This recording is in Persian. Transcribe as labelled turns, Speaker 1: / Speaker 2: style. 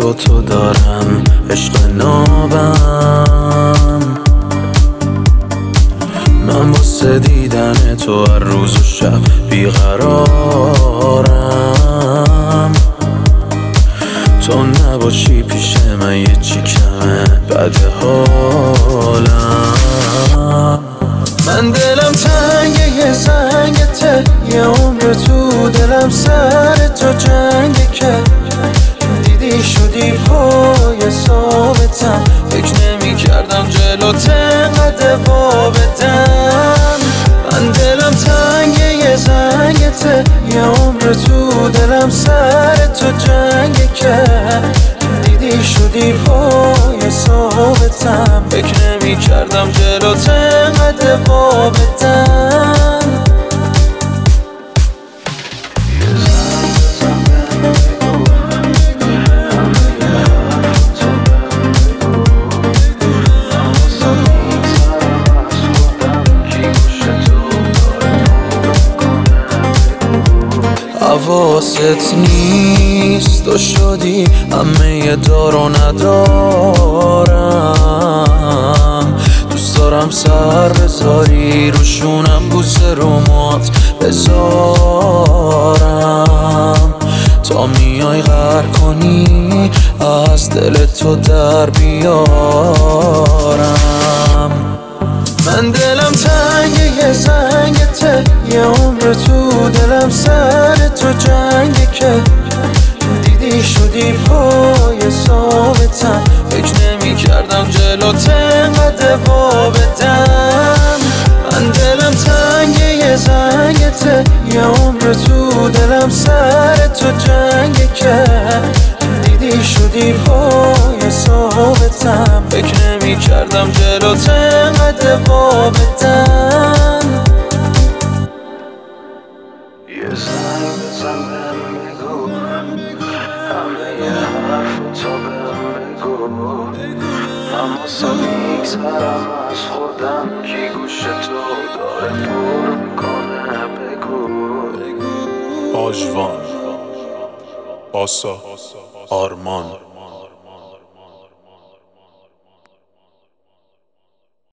Speaker 1: با تو دارم عشق نابم. من واسه دیدن تو هر روز و شب بیقرارم. تو نباشی پیش من یه چی کمه بد حالم. من دلم تنگه یه زنگته، یه عمر تو دلم سر تو جنگه که دیدی شدی پای ثابتم. فکر نمی کردم جلوت انقدر وا بدم. من دلم تنگه یه زنگته، یه عمر تو دلم سر تو جنگه که دیدی شدی پای ثابتم. فکر نمی کردم جلوت انقدر وا بدم. حواست نیست تو شدی همه دار و ندارم. دوست دارم سر بذاری روشونم، بوسه رو موات بذارم تا میای غر کنی از دل تو در بیارم. من دلم تنگه یه زنگته، یه عمر تو دلم سر تو جنگه که دیدی شدی پای ثابتم. فکر نمی کردم جلوت انقدر وا بدم. من دلم تنگه یه زنگته، یه عمر تو دلم سر تو جنگه که دیدی شدی پای ثابتم. فکر نمی کردم جلوت انقدر وا بدم.
Speaker 2: یه زنگ بزن بهم بگو همه یه حرف تو بهم بگو. من واسه میگذرم از خودم کی گوش تو داره پر میکنه بگو.
Speaker 3: آژوان، آسا، آرمان.